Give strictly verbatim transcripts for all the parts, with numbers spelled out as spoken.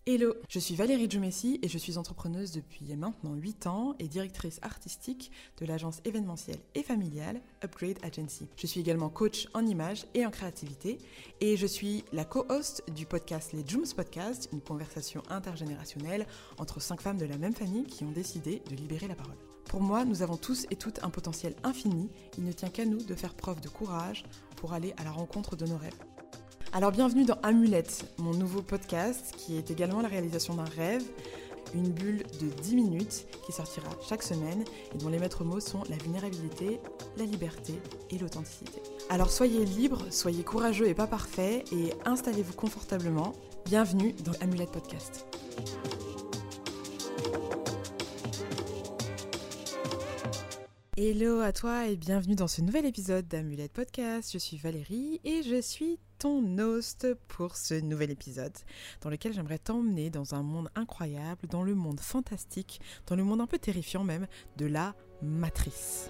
Hello, je suis Valérie Djoumessi et je suis entrepreneuse depuis maintenant huit ans et directrice artistique de l'agence événementielle et familiale Upgrade Agency. Je suis également coach en images et en créativité et je suis la co-host du podcast Les Djooms Podcast, une conversation intergénérationnelle entre cinq femmes de la même famille qui ont décidé de libérer la parole. Pour moi, nous avons tous et toutes un potentiel infini, il ne tient qu'à nous de faire preuve de courage pour aller à la rencontre de nos rêves. Alors bienvenue dans Amulette, mon nouveau podcast qui est également la réalisation d'un rêve, une bulle de dix minutes qui sortira chaque semaine et dont les maîtres mots sont la vulnérabilité, la liberté et l'authenticité. Alors soyez libres, soyez courageux et pas parfaits et installez-vous confortablement. Bienvenue dans Amulette Podcast. Hello à toi et bienvenue dans ce nouvel épisode d'Amulette Podcast. Je suis Valérie et je suis ton host pour ce nouvel épisode dans lequel j'aimerais t'emmener dans un monde incroyable, dans le monde fantastique, dans le monde un peu terrifiant même de la matrice.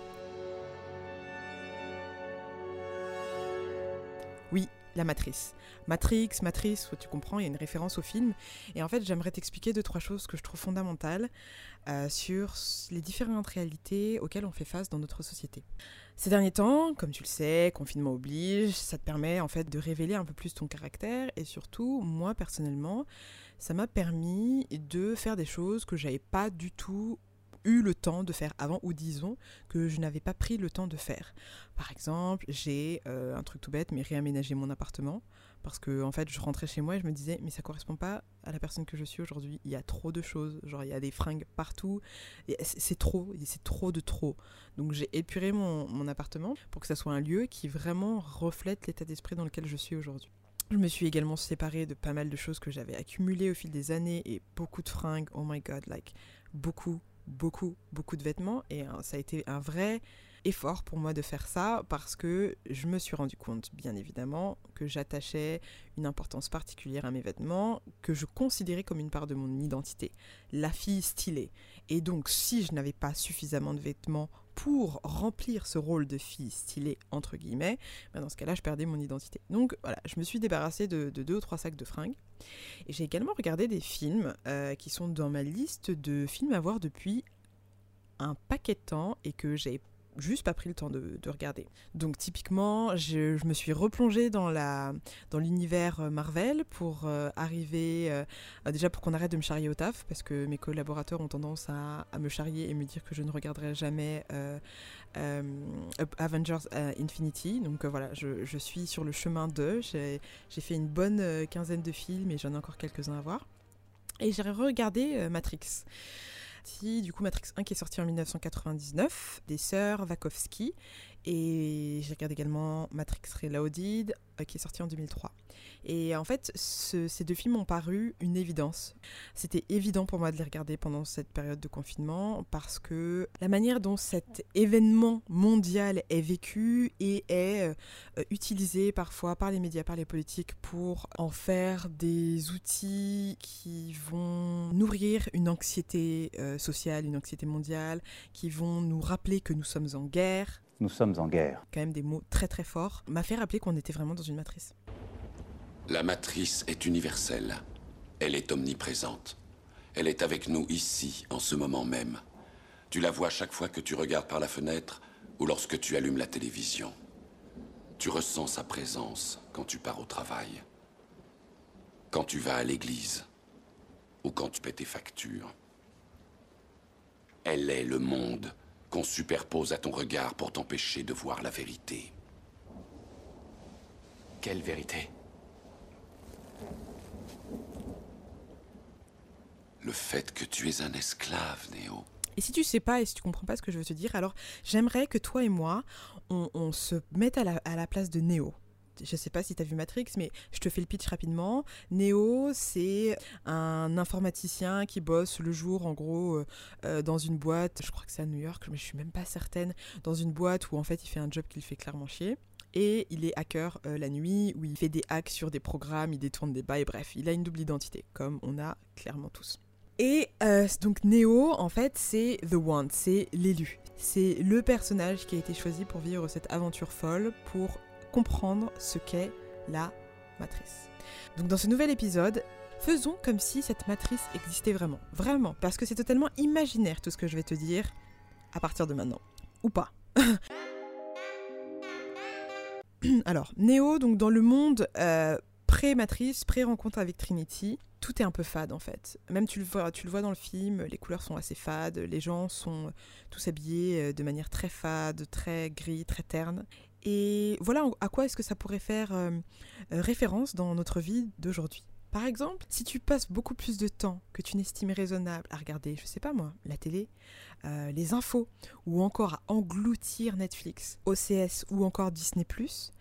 Oui, la matrice. Matrix, Matrice, tu comprends, il y a une référence au film. Et en fait, j'aimerais t'expliquer deux, trois choses que je trouve fondamentales euh, sur les différentes réalités auxquelles on fait face dans notre société. Ces derniers temps, comme tu le sais, confinement oblige, ça te permet en fait de révéler un peu plus ton caractère et surtout, moi personnellement, ça m'a permis de faire des choses que j'avais pas du tout eu le temps de faire avant, ou disons que je n'avais pas pris le temps de faire. Par exemple, j'ai euh, un truc tout bête, mais réaménagé mon appartement, parce que en fait, je rentrais chez moi et je me disais, mais ça correspond pas à la personne que je suis aujourd'hui. Il y a trop de choses, genre il y a des fringues partout, et c'est, c'est trop, c'est trop de trop. Donc j'ai épuré mon, mon appartement pour que ça soit un lieu qui vraiment reflète l'état d'esprit dans lequel je suis aujourd'hui. Je me suis également séparée de pas mal de choses que j'avais accumulées au fil des années et beaucoup de fringues, oh my god, like beaucoup. beaucoup, beaucoup de vêtements et hein, ça a été un vrai effort pour moi de faire ça parce que je me suis rendu compte, bien évidemment, que j'attachais une importance particulière à mes vêtements, que je considérais comme une part de mon identité, la fille stylée. Et donc, si je n'avais pas suffisamment de vêtements pour remplir ce rôle de fille stylée, entre guillemets, ben dans ce cas-là, je perdais mon identité. Donc voilà, je me suis débarrassée de, de deux ou trois sacs de fringues. Et j'ai également regardé des films euh, qui sont dans ma liste de films à voir depuis un paquet de temps et que j'ai juste pas pris le temps de, de regarder. Donc typiquement, je, je me suis replongée dans, la, dans l'univers Marvel pour euh, arriver, euh, déjà pour qu'on arrête de me charrier au taf, parce que mes collaborateurs ont tendance à, à me charrier et me dire que je ne regarderai jamais euh, euh, Avengers euh, Infinity. Donc euh, voilà, je, je suis sur le chemin de, j'ai, j'ai fait une bonne euh, quinzaine de films et j'en ai encore quelques-uns à voir. Et j'ai regardé euh, Matrix. Du coup, Matrix un qui est sorti en dix-neuf cent quatre-vingt-dix-neuf, des sœurs Wachowski. Et j'ai regardé également Matrix Reloaded, euh, qui est sorti en deux mille trois. Et en fait, ce, ces deux films m'ont paru une évidence. C'était évident pour moi de les regarder pendant cette période de confinement parce que la manière dont cet événement mondial est vécu et est euh, utilisé parfois par les médias, par les politiques pour en faire des outils qui vont nourrir une anxiété euh, sociale, une anxiété mondiale, qui vont nous rappeler que nous sommes en guerre. Nous sommes en guerre. Quand même des mots très très forts, m'a fait rappeler qu'on était vraiment dans une matrice. La matrice est universelle. Elle est omniprésente. Elle est avec nous ici, en ce moment même. Tu la vois chaque fois que tu regardes par la fenêtre ou lorsque tu allumes la télévision. Tu ressens sa présence quand tu pars au travail, quand tu vas à l'église ou quand tu paies tes factures. Elle est le monde qu'on superpose à ton regard pour t'empêcher de voir la vérité. Quelle vérité ? Le fait que tu es un esclave, Néo. Et si tu sais pas et si tu comprends pas ce que je veux te dire, alors j'aimerais que toi et moi, on, on se mette à la, à la place de Néo. Je sais pas si tu as vu Matrix, mais je te fais le pitch rapidement. Néo, c'est un informaticien qui bosse le jour, en gros, euh, dans une boîte, je crois que c'est à New York, mais je suis même pas certaine, dans une boîte où en fait il fait un job qui le fait clairement chier. Et il est hacker euh, la nuit, où il fait des hacks sur des programmes, il détourne des bails, bref, il a une double identité, comme on a clairement tous. Et euh, donc Néo, en fait, c'est The One, c'est l'élu. C'est le personnage qui a été choisi pour vivre cette aventure folle, pour comprendre ce qu'est la matrice. Donc dans ce nouvel épisode, Faisons comme si cette matrice existait vraiment. Vraiment. Parce que c'est totalement imaginaire tout ce que je vais te dire à partir de maintenant. Ou pas. Alors, Neo, donc dans le monde euh, pré-matrice, pré-rencontre avec Trinity, tout est un peu fade en fait. Même tu le vois, tu le vois dans le film, les couleurs sont assez fades, les gens sont tous habillés de manière très fade, très gris, très terne. Et voilà à quoi est-ce que ça pourrait faire euh, référence dans notre vie d'aujourd'hui. Par exemple, si tu passes beaucoup plus de temps que tu n'estimes raisonnable à regarder, je sais pas moi, la télé, euh, les infos, ou encore à engloutir Netflix, O C S ou encore Disney plus,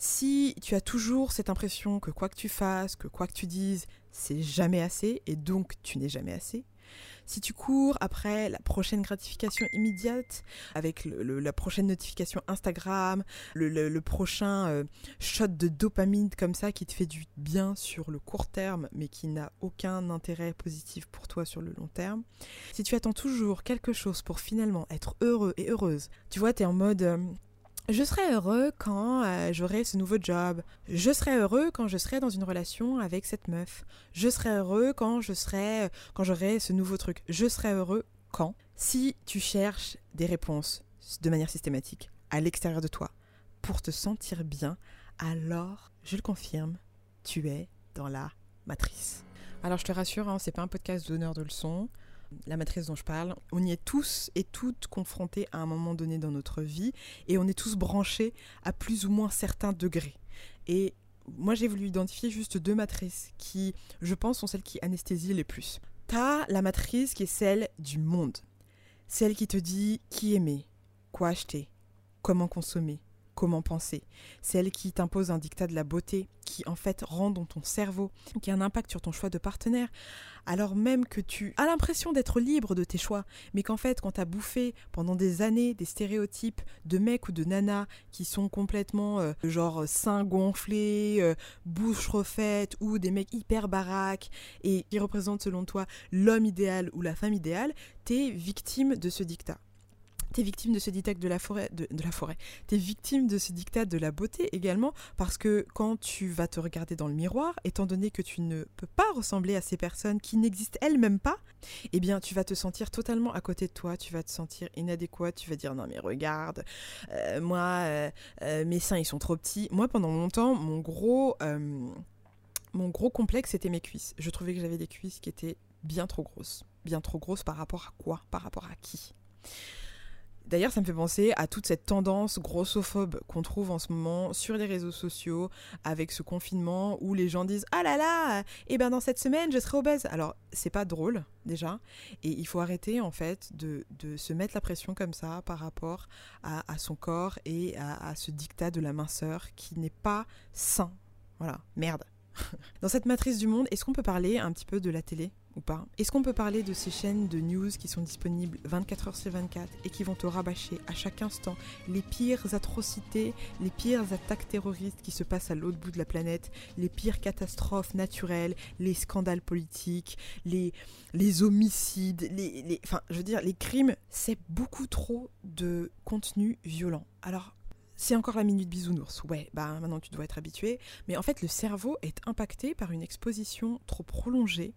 si tu as toujours cette impression que quoi que tu fasses, que quoi que tu dises, c'est jamais assez, et donc tu n'es jamais assez, si tu cours après la prochaine gratification immédiate, avec le, le, la prochaine notification Instagram, le, le, le prochain euh, shot de dopamine comme ça qui te fait du bien sur le court terme, mais qui n'a aucun intérêt positif pour toi sur le long terme, si tu attends toujours quelque chose pour finalement être heureux et heureuse, tu vois, t'es en mode... Euh, Je serai heureux quand euh, j'aurai ce nouveau job. Je serai heureux quand je serai dans une relation avec cette meuf. Je serai heureux quand je serai, quand j'aurai ce nouveau truc. Je serai heureux quand. Si tu cherches des réponses de manière systématique à l'extérieur de toi pour te sentir bien, alors, je le confirme, tu es dans la matrice. Alors je te rassure, hein, c'est pas un podcast donneur de leçons. La matrice dont je parle, on y est tous et toutes confrontés à un moment donné dans notre vie et on est tous branchés à plus ou moins certains degrés. Et moi j'ai voulu identifier juste deux matrices qui, je pense, sont celles qui anesthésient les plus. T'as la matrice qui est celle du monde, celle qui te dit qui aimer, quoi acheter, comment consommer, comment penser, celle qui t'impose un diktat de la beauté, qui en fait rend dans ton cerveau, qui a un impact sur ton choix de partenaire, alors même que tu as l'impression d'être libre de tes choix, mais qu'en fait quand tu as bouffé pendant des années des stéréotypes de mecs ou de nanas qui sont complètement euh, genre seins gonflés, euh, bouche refaite, ou des mecs hyper baraques et qui représentent selon toi l'homme idéal ou la femme idéale, t'es victime de ce diktat. T'es victime de ce diktat de la forêt, de, de la forêt. T'es victime de ce diktat de la beauté également, parce que quand tu vas te regarder dans le miroir, étant donné que tu ne peux pas ressembler à ces personnes qui n'existent elles-mêmes pas, eh bien tu vas te sentir totalement à côté de toi, tu vas te sentir inadéquat, tu vas dire non mais regarde, euh, moi euh, euh, mes seins ils sont trop petits. Moi pendant longtemps mon gros euh, mon gros complexe c'était mes cuisses. Je trouvais que j'avais des cuisses qui étaient bien trop grosses, bien trop grosses par rapport à quoi, par rapport à qui. D'ailleurs, ça me fait penser à toute cette tendance grossophobe qu'on trouve en ce moment sur les réseaux sociaux avec ce confinement où les gens disent « Ah là là, eh ben dans cette semaine, je serai obèse !» Alors, c'est pas drôle, déjà, et il faut arrêter, en fait, de, de se mettre la pression comme ça par rapport à, à son corps et à, à ce diktat de la minceur qui n'est pas sain. Voilà, merde. Dans cette matrice du monde, est-ce qu'on peut parler un petit peu de la télé ou pas ? Est-ce qu'on peut parler de ces chaînes de news qui sont disponibles vingt-quatre heures sur vingt-quatre et qui vont te rabâcher à chaque instant les pires atrocités, les pires attaques terroristes qui se passent à l'autre bout de la planète, les pires catastrophes naturelles, les scandales politiques, les, les homicides, les, les, enfin, je veux dire, les crimes, c'est beaucoup trop de contenu violent. Alors, c'est encore la minute bisounours. Ouais, bah maintenant tu dois être habitué. Mais en fait, le cerveau est impacté par une exposition trop prolongée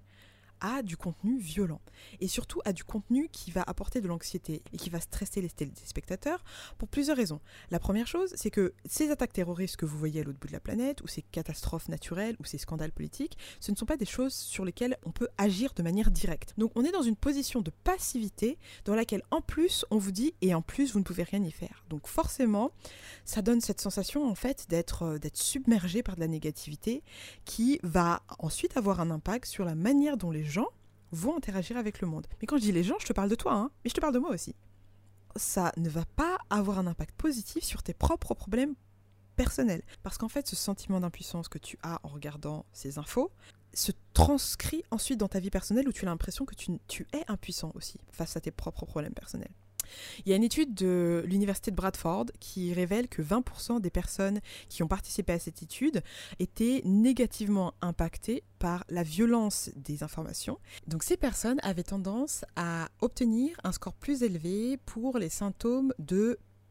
à du contenu violent. Et surtout à du contenu qui va apporter de l'anxiété et qui va stresser les spectateurs pour plusieurs raisons. La première chose, c'est que ces attaques terroristes que vous voyez à l'autre bout de la planète, ou ces catastrophes naturelles, ou ces scandales politiques, ce ne sont pas des choses sur lesquelles on peut agir de manière directe. Donc on est dans une position de passivité dans laquelle en plus on vous dit et en plus vous ne pouvez rien y faire. Donc forcément, ça donne cette sensation en fait d'être, euh, d'être submergé par de la négativité qui va ensuite avoir un impact sur la manière dont les gens vont interagir avec le monde. Mais quand je dis les gens, je te parle de toi, hein, mais je te parle de moi aussi. Ça ne va pas avoir un impact positif sur tes propres problèmes personnels. Parce qu'en fait, ce sentiment d'impuissance que tu as en regardant ces infos se transcrit ensuite dans ta vie personnelle où tu as l'impression que tu, tu es impuissant aussi face à tes propres problèmes personnels. Il y a une étude de l'université de Bradford qui révèle que vingt pour cent des personnes qui ont participé à cette étude étaient négativement impactées par la violence des informations. Donc ces personnes avaient tendance à obtenir un score plus élevé pour les symptômes de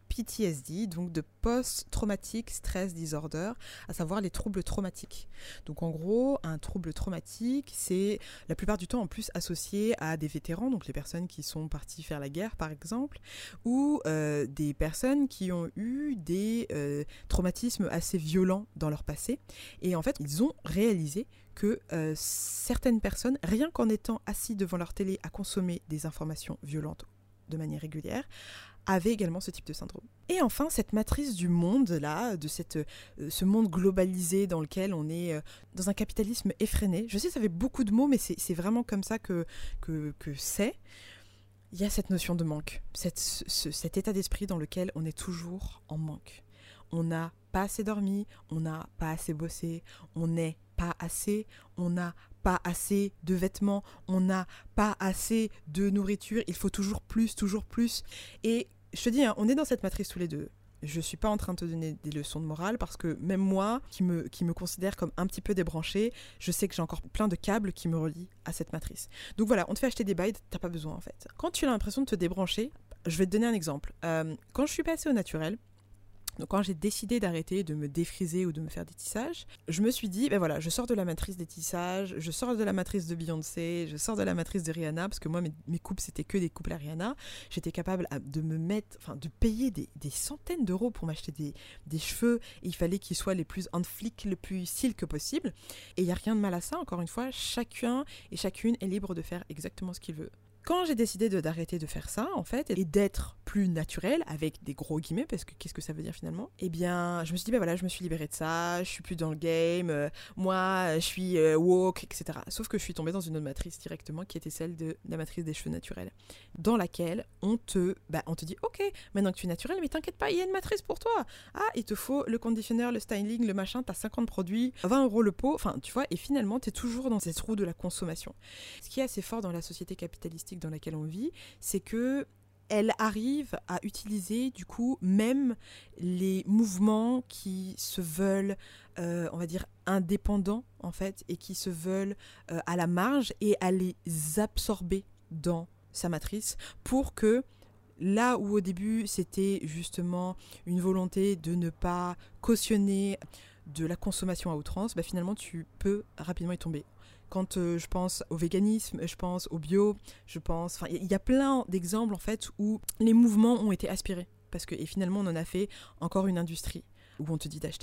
P T S D, donc de Post-Traumatic Stress Disorder, à savoir les troubles traumatiques. Donc en gros, un trouble traumatique, c'est la plupart du temps en plus associé à des vétérans, donc les personnes qui sont parties faire la guerre par exemple, ou euh, des personnes qui ont eu des euh, traumatismes assez violents dans leur passé. Et en fait, ils ont réalisé que euh, certaines personnes, rien qu'en étant assis devant leur télé à consommer des informations violentes de manière régulière, avaient également ce type de syndrome. Et enfin, cette matrice du monde, là, de cette, euh, ce monde globalisé dans lequel on est euh, dans un capitalisme effréné. Je sais, ça fait beaucoup de mots, mais c'est, c'est vraiment comme ça que, que, que c'est. Il y a cette notion de manque, cette, ce, cet état d'esprit dans lequel on est toujours en manque. On n'a pas assez dormi, on n'a pas assez bossé, on n'est pas assez, on n'a pas assez de vêtements, on n'a pas assez de nourriture, il faut toujours plus, toujours plus. Et je te dis, hein, on est dans cette matrice tous les deux. Je ne suis pas en train de te donner des leçons de morale parce que même moi, qui me, qui me considère comme un petit peu débranchée, je sais que j'ai encore plein de câbles qui me relient à cette matrice. Donc voilà, on te fait acheter des bails, t'as pas besoin en fait. Quand tu as l'impression de te débrancher, je vais te donner un exemple. Euh, quand je suis passée au naturel, donc quand j'ai décidé d'arrêter de me défriser ou de me faire des tissages, je me suis dit, ben voilà, je sors de la matrice des tissages, je sors de la matrice de Beyoncé, je sors de la matrice de Rihanna, parce que moi, mes, mes coupes, c'était que des coupes à Rihanna. J'étais capable de me mettre, enfin, de payer des, des centaines d'euros pour m'acheter des, des cheveux, et il fallait qu'ils soient les plus on flic, le plus silk possible. Et il n'y a rien de mal à ça, encore une fois, chacun et chacune est libre de faire exactement ce qu'il veut. Quand j'ai décidé de, d'arrêter de faire ça, en fait, et d'être plus naturel, avec des gros guillemets, parce que qu'est-ce que ça veut dire finalement ? Eh bien, je me suis dit, ben voilà, je me suis libérée de ça, je suis plus dans le game, euh, moi, je suis euh, woke, et cetera. Sauf que je suis tombée dans une autre matrice directement, qui était celle de la matrice des cheveux naturels, dans laquelle on te, bah, on te dit, ok, maintenant que tu es naturel, mais t'inquiète pas, il y a une matrice pour toi. Ah, il te faut le conditionneur, le styling, le machin, t'as cinquante produits, vingt euros le pot, enfin, tu vois, et finalement, t'es toujours dans cette roue de la consommation. Ce qui est assez fort dans la société capitalistique dans laquelle on vit, c'est que elle arrive à utiliser du coup même les mouvements qui se veulent, euh, on va dire, indépendants en fait, et qui se veulent euh, à la marge, et à les absorber dans sa matrice pour que là où au début c'était justement une volonté de ne pas cautionner de la consommation à outrance, bah finalement tu peux rapidement y tomber. Quand euh, je pense au véganisme, je pense au bio, je pense... Enfin, il y, y a plein d'exemples, en fait, où les mouvements ont été aspirés. Parce que, et finalement, on en a fait encore une industrie où on te dit d'acheter.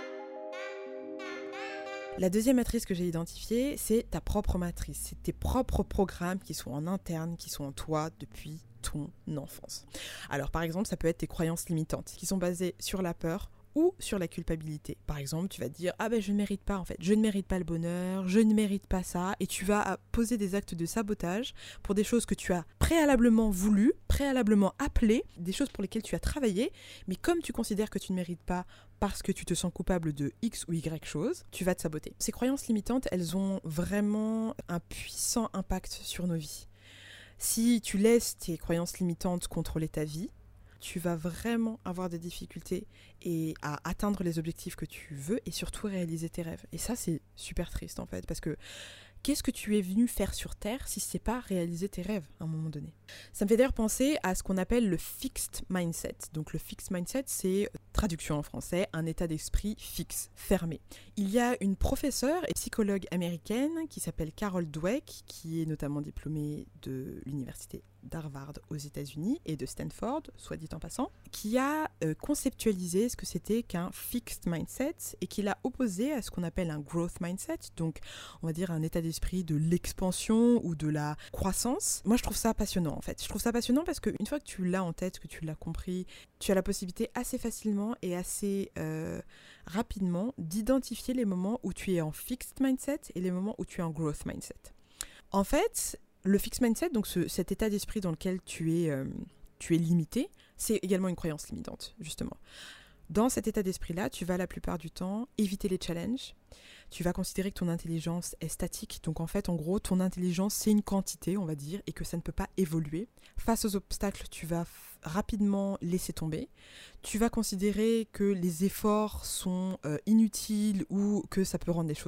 La deuxième matrice que j'ai identifiée, c'est ta propre matrice. C'est tes propres programmes qui sont en interne, qui sont en toi depuis ton enfance. Alors, par exemple, ça peut être tes croyances limitantes, qui sont basées sur la peur ou sur la culpabilité. Par exemple, tu vas te dire « Ah ben je ne mérite pas en fait, je ne mérite pas le bonheur, je ne mérite pas ça » et tu vas poser des actes de sabotage pour des choses que tu as préalablement voulu, préalablement appelées, des choses pour lesquelles tu as travaillé, mais comme tu considères que tu ne mérites pas parce que tu te sens coupable de X ou Y chose, tu vas te saboter. Ces croyances limitantes, elles ont vraiment un puissant impact sur nos vies. Si tu laisses tes croyances limitantes contrôler ta vie, tu vas vraiment avoir des difficultés et à atteindre les objectifs que tu veux et surtout réaliser tes rêves. Et ça, c'est super triste en fait, parce que qu'est-ce que tu es venu faire sur Terre si c'est pas réaliser tes rêves à un moment donné ? Ça me fait d'ailleurs penser à ce qu'on appelle le fixed mindset. Donc le fixed mindset, c'est, traduction en français, un état d'esprit fixe, fermé. Il y a une professeure et psychologue américaine qui s'appelle Carol Dweck, qui est notamment diplômée de l'université d'Harvard aux États-Unis et de Stanford, soit dit en passant, qui a euh, conceptualisé ce que c'était qu'un fixed mindset et qui l'a opposé à ce qu'on appelle un growth mindset, donc on va dire un état d'esprit de l'expansion ou de la croissance. Moi, je trouve ça passionnant en fait. Je trouve ça passionnant parce qu'une fois que tu l'as en tête, que tu l'as compris, tu as la possibilité assez facilement et assez euh, rapidement d'identifier les moments où tu es en fixed mindset et les moments où tu es en growth mindset. En fait, le fixed mindset, donc ce, cet état d'esprit dans lequel tu es, euh, tu es limité, c'est également une croyance limitante, justement. Dans cet état d'esprit-là, tu vas la plupart du temps éviter les challenges. Tu vas considérer que ton intelligence est statique. Donc en fait, en gros, ton intelligence, c'est une quantité, on va dire, et que ça ne peut pas évoluer. Face aux obstacles, tu vas f- rapidement laisser tomber. Tu vas considérer que les efforts sont euh, inutiles ou que ça peut rendre les choses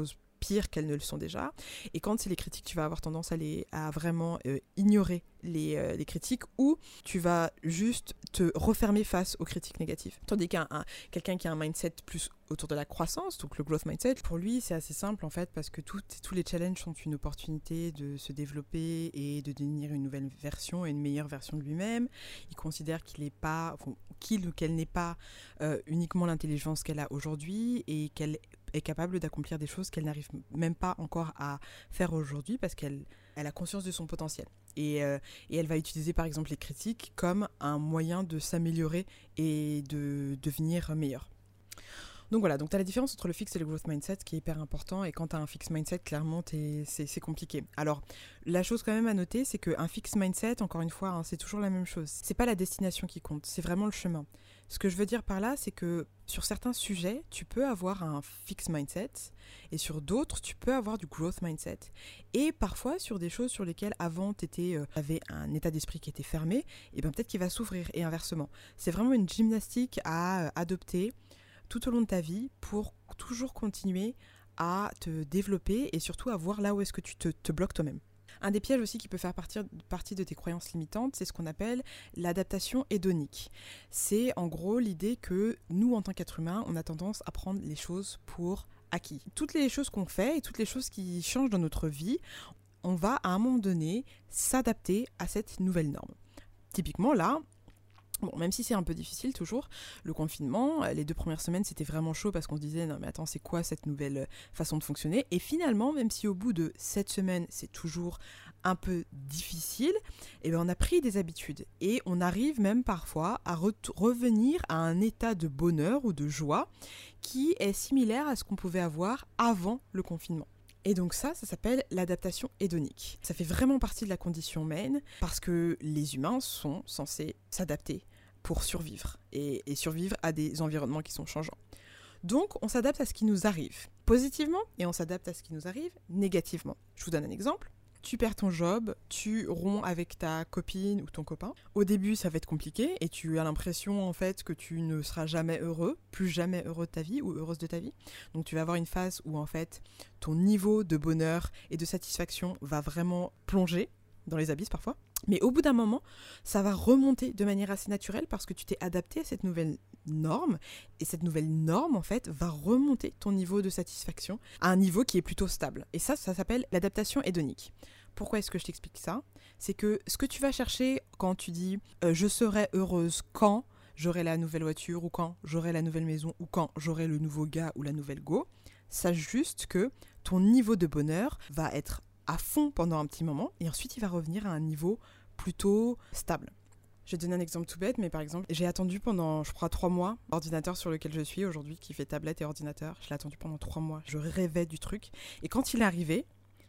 pire qu'elles ne le sont déjà. Et quand c'est les critiques, tu vas avoir tendance à, les, à vraiment euh, ignorer les, euh, les critiques, ou tu vas juste te refermer face aux critiques négatives. Tandis qu'un un, quelqu'un qui a un mindset plus autour de la croissance, donc le growth mindset, pour lui c'est assez simple en fait, parce que tout, tous les challenges sont une opportunité de se développer et de devenir une nouvelle version et une meilleure version de lui-même. Il considère qu'il n'est pas, enfin, qu'il ou qu'elle n'est pas euh, uniquement l'intelligence qu'elle a aujourd'hui, et qu'elle est capable d'accomplir des choses qu'elle n'arrive même pas encore à faire aujourd'hui, parce qu'elle elle a conscience de son potentiel. Et, euh, et elle va utiliser par exemple les critiques comme un moyen de s'améliorer et de devenir meilleure. Donc voilà, donc tu as la différence entre le fixe et le growth mindset qui est hyper important, et quand tu as un fixe mindset, clairement c'est, c'est compliqué. Alors la chose quand même à noter, c'est qu'un fixe mindset, encore une fois, hein, c'est toujours la même chose. C'est pas la destination qui compte, c'est vraiment le chemin. Ce que je veux dire par là, c'est que sur certains sujets, tu peux avoir un fixe mindset, et sur d'autres, tu peux avoir du growth mindset. Et parfois, sur des choses sur lesquelles avant tu euh, avais un état d'esprit qui était fermé, et ben peut-être qu'il va s'ouvrir, et inversement. C'est vraiment une gymnastique à euh, adopter tout au long de ta vie pour toujours continuer à te développer et surtout à voir là où est-ce que tu te, te bloques toi-même. Un des pièges aussi qui peut faire partie, partie de tes croyances limitantes, c'est ce qu'on appelle l'adaptation hédonique. C'est en gros l'idée que nous, en tant qu'êtres humains, on a tendance à prendre les choses pour acquis. Toutes les choses qu'on fait et toutes les choses qui changent dans notre vie, on va à un moment donné s'adapter à cette nouvelle norme. Typiquement là, bon, même si c'est un peu difficile toujours, le confinement, les deux premières semaines, c'était vraiment chaud parce qu'on se disait « Non mais attends, c'est quoi cette nouvelle façon de fonctionner ?» Et finalement, même si au bout de sept semaines, c'est toujours un peu difficile, eh bien on a pris des habitudes. Et on arrive même parfois à re- revenir à un état de bonheur ou de joie qui est similaire à ce qu'on pouvait avoir avant le confinement. Et donc ça, ça s'appelle l'adaptation hédonique. Ça fait vraiment partie de la condition humaine parce que les humains sont censés s'adapter pour survivre et, et survivre à des environnements qui sont changeants. Donc on s'adapte à ce qui nous arrive positivement et on s'adapte à ce qui nous arrive négativement. Je vous donne un exemple. Tu perds ton job, tu romps avec ta copine ou ton copain. Au début, ça va être compliqué et tu as l'impression en fait que tu ne seras jamais heureux, plus jamais heureux de ta vie ou heureuse de ta vie. Donc tu vas avoir une phase où en fait ton niveau de bonheur et de satisfaction va vraiment plonger dans les abysses parfois. Mais au bout d'un moment, ça va remonter de manière assez naturelle parce que tu t'es adapté à cette nouvelle norme. Et cette nouvelle norme, en fait, va remonter ton niveau de satisfaction à un niveau qui est plutôt stable. Et ça, ça s'appelle l'adaptation hédonique. Pourquoi est-ce que je t'explique ça ? C'est que ce que tu vas chercher quand tu dis euh, « je serai heureuse quand j'aurai la nouvelle voiture » ou « quand j'aurai la nouvelle maison » ou « quand j'aurai le nouveau gars ou la nouvelle go », sache juste que ton niveau de bonheur va être à fond pendant un petit moment et ensuite il va revenir à un niveau plutôt stable. Je vais te donner un exemple tout bête, mais par exemple, j'ai attendu pendant, je crois, trois mois l'ordinateur sur lequel je suis aujourd'hui, qui fait tablette et ordinateur. Je l'ai attendu pendant trois mois. Je rêvais du truc. Et quand il est arrivé,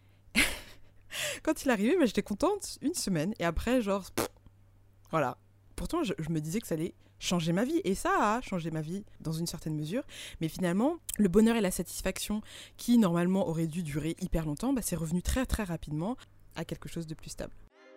quand il est arrivé, bah, j'étais contente une semaine. Et après, genre, pff, voilà. Pourtant, je, je me disais que ça allait changer ma vie. Et ça a changé ma vie dans une certaine mesure. Mais finalement, le bonheur et la satisfaction qui, normalement, auraient dû durer hyper longtemps, bah, c'est revenu très, très rapidement à quelque chose de plus stable.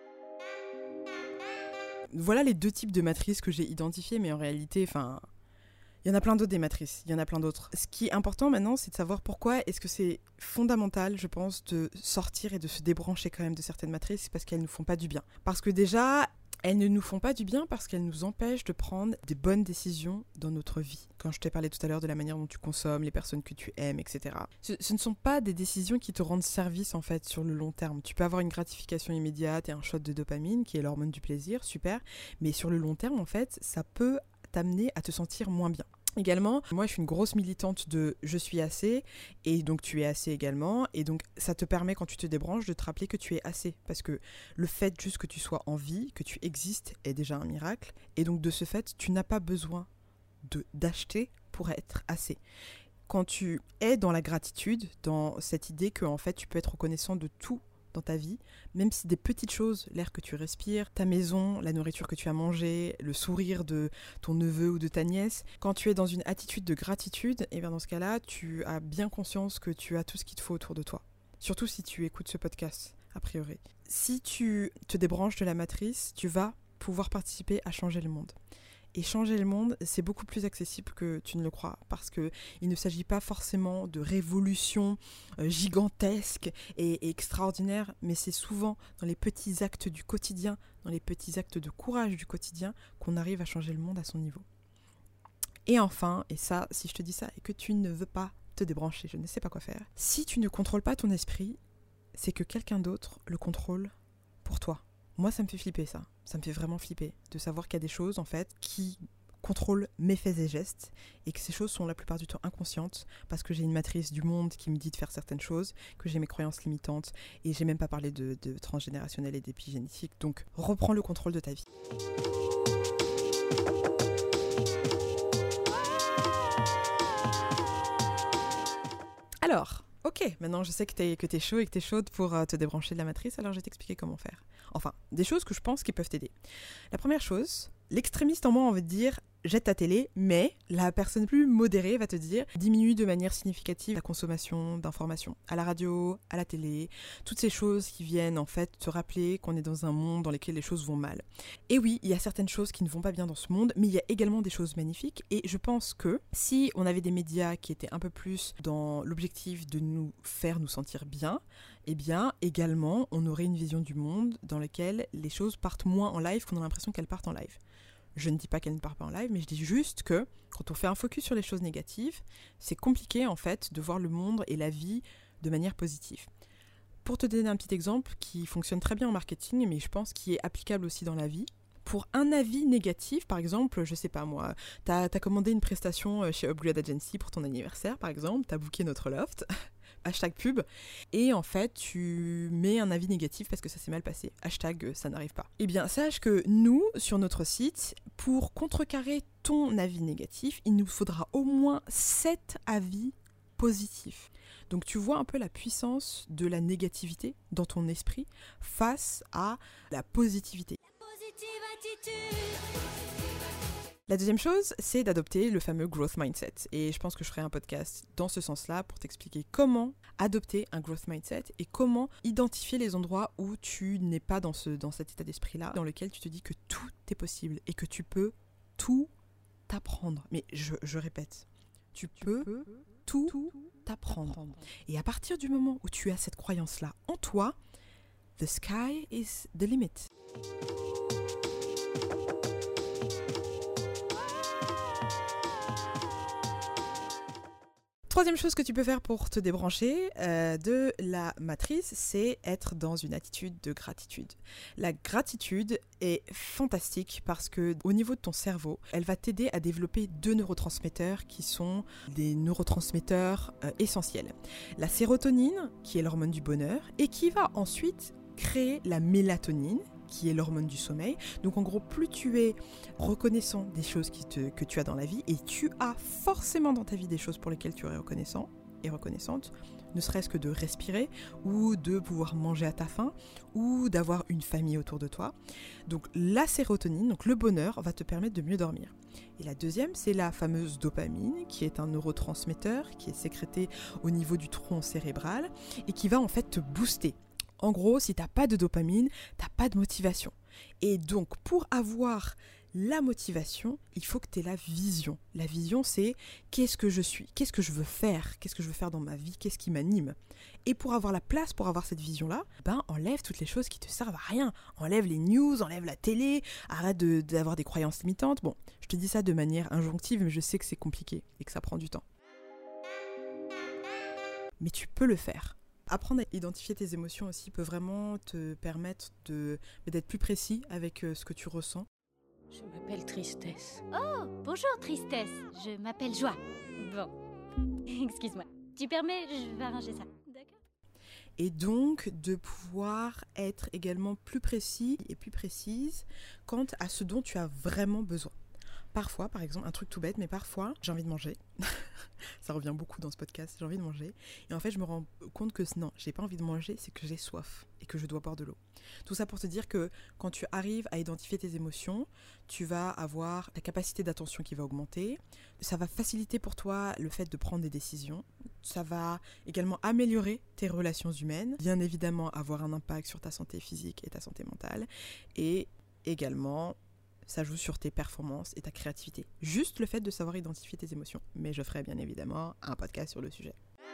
Voilà les deux types de matrices que j'ai identifiées, mais en réalité, enfin, il y en a plein d'autres des matrices, il y en a plein d'autres. Ce qui est important maintenant, c'est de savoir pourquoi est-ce que c'est fondamental, je pense, de sortir et de se débrancher quand même de certaines matrices, parce qu'elles ne nous font pas du bien. Parce que déjà, elles ne nous font pas du bien parce qu'elles nous empêchent de prendre des bonnes décisions dans notre vie. Quand je t'ai parlé tout à l'heure de la manière dont tu consommes, les personnes que tu aimes, et cetera. Ce, ce ne sont pas des décisions qui te rendent service en fait sur le long terme. Tu peux avoir une gratification immédiate et un shot de dopamine qui est l'hormone du plaisir, super. Mais sur le long terme en fait, ça peut t'amener à te sentir moins bien. Également, moi je suis une grosse militante de « je suis assez » et donc tu es assez également, et donc ça te permet quand tu te débranches de te rappeler que tu es assez, parce que le fait juste que tu sois en vie, que tu existes est déjà un miracle, et donc de ce fait tu n'as pas besoin de, d'acheter pour être assez. Quand tu es dans la gratitude, dans cette idée que en fait tu peux être reconnaissant de tout dans ta vie, même si des petites choses, l'air que tu respires, ta maison, la nourriture que tu as mangée, le sourire de ton neveu ou de ta nièce, quand tu es dans une attitude de gratitude, et bien dans ce cas-là, tu as bien conscience que tu as tout ce qu'il te faut autour de toi. Surtout si tu écoutes ce podcast, a priori. Si tu te débranches de la matrice, tu vas pouvoir participer à changer le monde. Et changer le monde, c'est beaucoup plus accessible que tu ne le crois, parce qu'il ne s'agit pas forcément de révolutions euh, gigantesques et, et extraordinaires, mais c'est souvent dans les petits actes du quotidien, dans les petits actes de courage du quotidien, qu'on arrive à changer le monde à son niveau. Et enfin, et ça, si je te dis ça et que tu ne veux pas te débrancher, je ne sais pas quoi faire, si tu ne contrôles pas ton esprit, c'est que quelqu'un d'autre le contrôle pour toi. Moi, ça me fait flipper, ça. Ça me fait vraiment flipper de savoir qu'il y a des choses, en fait, qui contrôlent mes faits et gestes et que ces choses sont la plupart du temps inconscientes parce que j'ai une matrice du monde qui me dit de faire certaines choses, que j'ai mes croyances limitantes et j'ai même pas parlé de, de transgénérationnel et d'épigénétique. Donc, reprends le contrôle de ta vie. Alors, ok, maintenant je sais que t'es, que t'es chaud et que t'es chaude pour euh, te débrancher de la matrice, alors je vais t'expliquer comment faire. Enfin, des choses que je pense qui peuvent t'aider. La première chose, l'extrémiste en moi a envie de dire jette ta télé, mais la personne plus modérée va te dire diminue de manière significative la consommation d'informations à la radio, à la télé, toutes ces choses qui viennent en fait te rappeler qu'on est dans un monde dans lequel les choses vont mal. Et oui, il y a certaines choses qui ne vont pas bien dans ce monde, mais il y a également des choses magnifiques et je pense que si on avait des médias qui étaient un peu plus dans l'objectif de nous faire nous sentir bien, eh bien également on aurait une vision du monde dans laquelle les choses partent moins en live qu'on a l'impression qu'elles partent en live. Je ne dis pas qu'elle ne part pas en live, mais je dis juste que quand on fait un focus sur les choses négatives, c'est compliqué en fait de voir le monde et la vie de manière positive. Pour te donner un petit exemple qui fonctionne très bien en marketing, mais je pense qui est applicable aussi dans la vie. Pour un avis négatif, par exemple, je sais pas moi, t'as, t'as commandé une prestation chez Upgrade Agency pour ton anniversaire, par exemple, t'as booké notre loft, hashtag pub, et en fait tu mets un avis négatif parce que ça s'est mal passé, hashtag ça n'arrive pas. Eh bien sache que nous, sur notre site, pour contrecarrer ton avis négatif, il nous faudra au moins sept avis positifs. Donc tu vois un peu la puissance de la négativité dans ton esprit face à la positivité. La positive attitude. La deuxième chose, c'est d'adopter le fameux growth mindset. Et je pense que je ferai un podcast dans ce sens-là pour t'expliquer comment adopter un growth mindset et comment identifier les endroits où tu n'es pas dans, ce, dans cet état d'esprit-là, dans lequel tu te dis que tout est possible et que tu peux tout t'apprendre. Mais je, je répète, tu, tu peux, peux tout, tout t'apprendre. t'apprendre. Et à partir du moment où tu as cette croyance-là en toi, the sky is the limit. Troisième chose que tu peux faire pour te débrancher euh, de la matrice, c'est être dans une attitude de gratitude. La gratitude est fantastique parce que au niveau de ton cerveau, elle va t'aider à développer deux neurotransmetteurs qui sont des neurotransmetteurs euh, essentiels. La sérotonine, qui est l'hormone du bonheur, et qui va ensuite créer la mélatonine, qui est l'hormone du sommeil. Donc en gros, plus tu es reconnaissant des choses qui te, que tu as dans la vie, et tu as forcément dans ta vie des choses pour lesquelles tu es reconnaissant et reconnaissante, ne serait-ce que de respirer, ou de pouvoir manger à ta faim, ou d'avoir une famille autour de toi. Donc la sérotonine, donc le bonheur, va te permettre de mieux dormir. Et la deuxième, c'est la fameuse dopamine, qui est un neurotransmetteur, qui est sécrété au niveau du tronc cérébral, et qui va en fait te booster. En gros, si t'as pas de dopamine, t'as pas de motivation. Et donc, pour avoir la motivation, il faut que tu aies la vision. La vision, c'est qu'est-ce que je suis, qu'est-ce que je veux faire, qu'est-ce que je veux faire dans ma vie, qu'est-ce qui m'anime. Et pour avoir la place, pour avoir cette vision-là, ben enlève toutes les choses qui te servent à rien. Enlève les news, enlève la télé, arrête de, d'avoir des croyances limitantes. Bon, je te dis ça de manière injonctive, mais je sais que c'est compliqué et que ça prend du temps. Mais tu peux le faire. Apprendre à identifier tes émotions aussi peut vraiment te permettre de, d'être plus précis avec ce que tu ressens. Je m'appelle Tristesse. Oh, bonjour Tristesse, je m'appelle Joie. Bon, excuse-moi. Tu permets, je vais arranger ça. D'accord. Et donc de pouvoir être également plus précis et plus précise quant à ce dont tu as vraiment besoin. Parfois, par exemple, un truc tout bête, mais parfois, j'ai envie de manger. Ça revient beaucoup dans ce podcast, j'ai envie de manger. Et en fait, je me rends compte que non, j'ai pas envie de manger, c'est que j'ai soif et que je dois boire de l'eau. Tout ça pour te dire que quand tu arrives à identifier tes émotions, tu vas avoir ta capacité d'attention qui va augmenter. Ça va faciliter pour toi le fait de prendre des décisions. Ça va également améliorer tes relations humaines. Bien évidemment, avoir un impact sur ta santé physique et ta santé mentale. Et également ça joue sur tes performances et ta créativité. Juste le fait de savoir identifier tes émotions. Mais je ferai bien évidemment un podcast sur le sujet.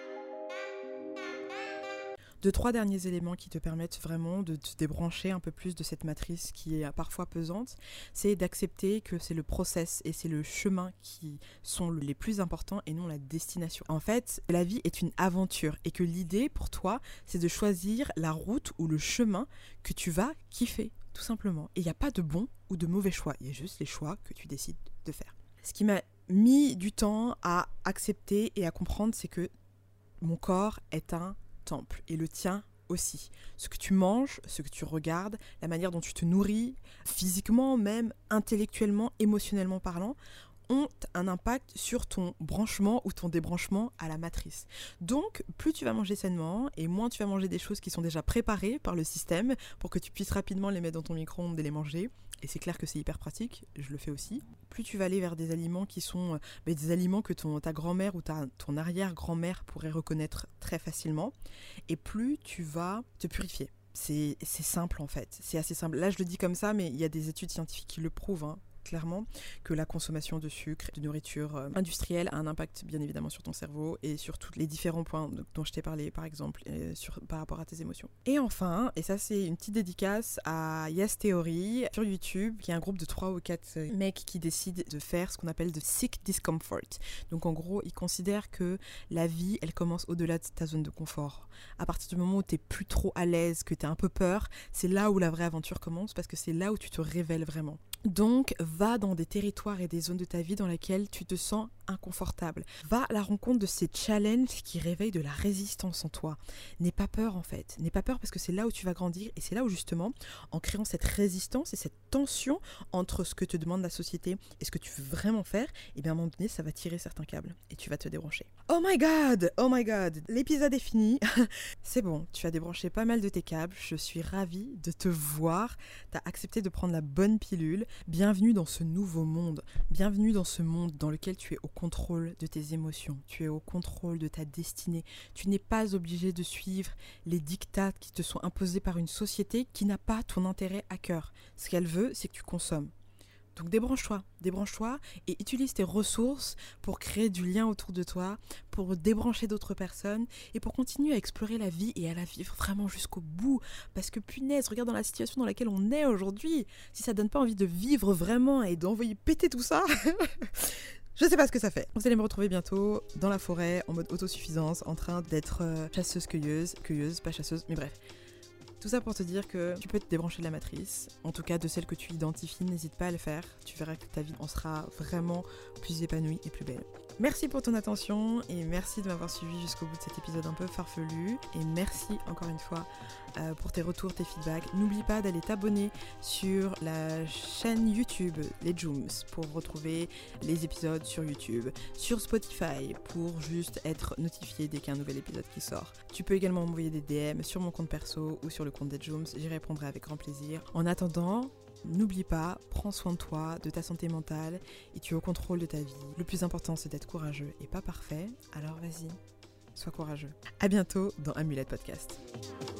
Deux, trois derniers éléments qui te permettent vraiment de te débrancher un peu plus de cette matrice qui est parfois pesante, c'est d'accepter que c'est le process et c'est le chemin qui sont les plus importants et non la destination. En fait, la vie est une aventure et que l'idée pour toi, c'est de choisir la route ou le chemin que tu vas kiffer, tout simplement. Et il n'y a pas de bon ou de mauvais choix, il y a juste les choix que tu décides de faire. Ce qui m'a mis du temps à accepter et à comprendre, c'est que mon corps est un temple et le tien aussi. Ce que tu manges, ce que tu regardes, la manière dont tu te nourris, physiquement même, intellectuellement, émotionnellement parlant, ont un impact sur ton branchement ou ton débranchement à la matrice. Donc, plus tu vas manger sainement et moins tu vas manger des choses qui sont déjà préparées par le système pour que tu puisses rapidement les mettre dans ton micro-ondes et les manger. Et c'est clair que c'est hyper pratique, je le fais aussi. Plus tu vas aller vers des aliments qui sont euh, bah, des aliments que ton, ta grand-mère ou ta, ton arrière-grand-mère pourrait reconnaître très facilement, et plus tu vas te purifier. C'est, c'est simple en fait, c'est assez simple. Là je le dis comme ça, mais il y a des études scientifiques qui le prouvent, hein, clairement, que la consommation de sucre, de nourriture euh, industrielle a un impact bien évidemment sur ton cerveau et sur tous les différents points dont je t'ai parlé par exemple, euh, sur, par rapport à tes émotions. Et enfin, et ça c'est une petite dédicace à Yes Theory sur YouTube, qui est un groupe de trois ou quatre mecs qui décident de faire ce qu'on appelle de sick discomfort. Donc en gros, ils considèrent que la vie, elle commence au-delà de ta zone de confort. À partir du moment où t'es plus trop à l'aise, que t'as un peu peur, c'est là où la vraie aventure commence, parce que c'est là où tu te révèles vraiment. Donc, va dans des territoires et des zones de ta vie dans lesquelles tu te sens inconfortable. Va à la rencontre de ces challenges qui réveillent de la résistance en toi. N'aie pas peur en fait. N'aie pas peur parce que c'est là où tu vas grandir et c'est là où justement, en créant cette résistance et cette tension entre ce que te demande la société et ce que tu veux vraiment faire, et bien à un moment donné, ça va tirer certains câbles et tu vas te débrancher. Oh my god! Oh my god! L'épisode est fini. C'est bon, tu as débranché pas mal de tes câbles. Je suis ravie de te voir. Tu as accepté de prendre la bonne pilule. Bienvenue dans ce nouveau monde. Bienvenue dans ce monde dans lequel tu es au contrôle de tes émotions. Tu es au contrôle de ta destinée. Tu n'es pas obligé de suivre les dictats qui te sont imposés par une société qui n'a pas ton intérêt à cœur. Ce qu'elle veut, c'est que tu consommes. Donc débranche-toi, débranche-toi et utilise tes ressources pour créer du lien autour de toi, pour débrancher d'autres personnes et pour continuer à explorer la vie et à la vivre vraiment jusqu'au bout. Parce que punaise, regarde dans la situation dans laquelle on est aujourd'hui. Si ça donne pas envie de vivre vraiment et d'envoyer péter tout ça, je sais pas ce que ça fait. Vous allez me retrouver bientôt dans la forêt, en mode autosuffisance, en train d'être euh, chasseuse-cueilleuse, cueilleuse, pas chasseuse, mais bref. Tout ça pour te dire que tu peux te débrancher de la matrice, en tout cas de celle que tu identifies, n'hésite pas à le faire, tu verras que ta vie en sera vraiment plus épanouie et plus belle. Merci pour ton attention et merci de m'avoir suivi jusqu'au bout de cet épisode un peu farfelu et merci encore une fois euh, pour tes retours, tes feedbacks. N'oublie pas d'aller t'abonner sur la chaîne YouTube Les Jooms pour retrouver les épisodes sur YouTube, sur Spotify pour juste être notifié dès qu'il y a un nouvel épisode qui sort. Tu peux également m'envoyer des D M sur mon compte perso ou sur le compte des Jooms, j'y répondrai avec grand plaisir. En attendant, n'oublie pas, prends soin de toi, de ta santé mentale et tu es au contrôle de ta vie. Le plus important, c'est d'être courageux et pas parfait. Alors vas-y, sois courageux. À bientôt dans Amulette Podcast.